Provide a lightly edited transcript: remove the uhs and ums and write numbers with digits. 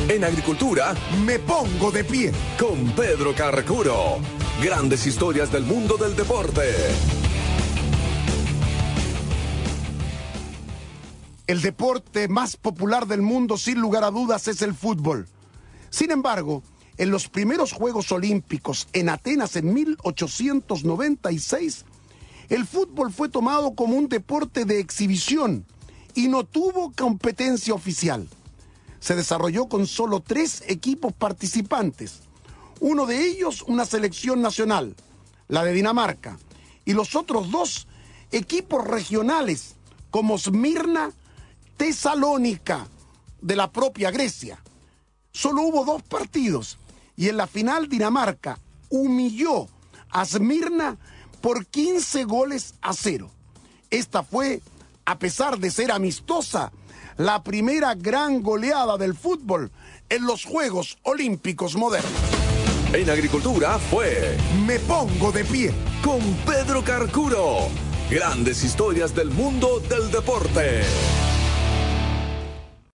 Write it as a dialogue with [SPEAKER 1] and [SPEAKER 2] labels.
[SPEAKER 1] En agricultura,
[SPEAKER 2] me pongo de pie.
[SPEAKER 1] Con Pedro Carcuro. Grandes historias del mundo del deporte.
[SPEAKER 2] El deporte más popular del mundo, sin lugar a dudas, es el fútbol. Sin embargo, en los primeros Juegos Olímpicos en Atenas en 1896, el fútbol fue tomado como un deporte de exhibición y no tuvo competencia oficial. Se desarrolló con solo 3 equipos participantes. Uno de ellos, una selección nacional, la de Dinamarca, y los otros 2 equipos regionales, como Smirna, Tesalónica, de la propia Grecia. Solo hubo 2 partidos, y en la final Dinamarca humilló a Smirna por 15-0. Esta fue, a pesar de ser amistosa, la primera gran goleada del fútbol en los Juegos Olímpicos modernos.
[SPEAKER 1] En agricultura fue
[SPEAKER 2] Me pongo de pie.
[SPEAKER 1] Con Pedro Carcuro. Grandes historias del mundo del deporte.